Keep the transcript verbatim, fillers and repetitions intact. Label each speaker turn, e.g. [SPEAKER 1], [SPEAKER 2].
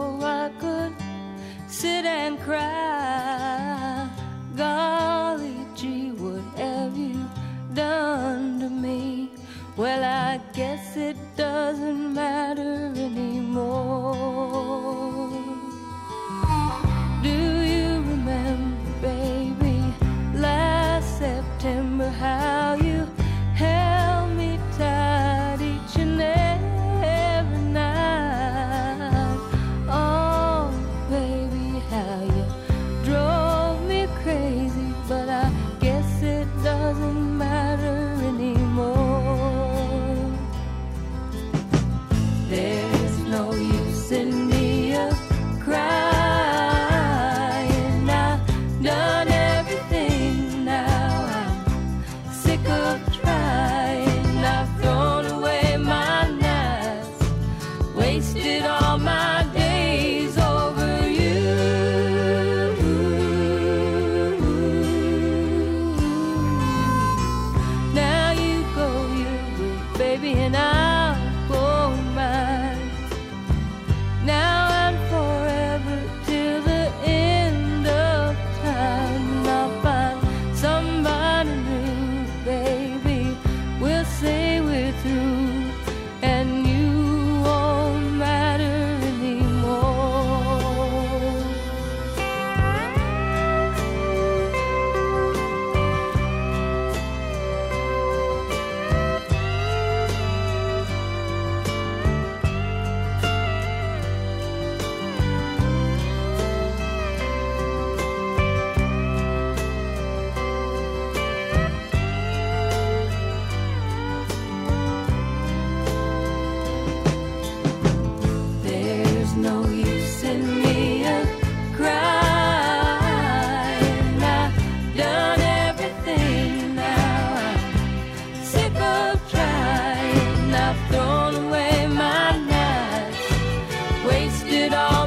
[SPEAKER 1] so I could sit and cry. Golly gee, what have you done to me? Well, I guess it doesn't matter anymore. Do you remember, baby, last September, how you held me tight each and every night? Oh, baby, how you drove me crazy, but I guess it doesn't matter anymore. There's no use in me a crying. I've done everything now. I'm sick of trying. I've thrown away my nights, wasted all my days over you. Now you go your way, baby, and I'll go mine. Now and forever till the end of time. And I'll find somebody new, baby. We'll say we're through, and you won't matter anymore. There's no use in me a crying. I've done everything now. I'm sick of trying. I've thrown away my nights, wasted all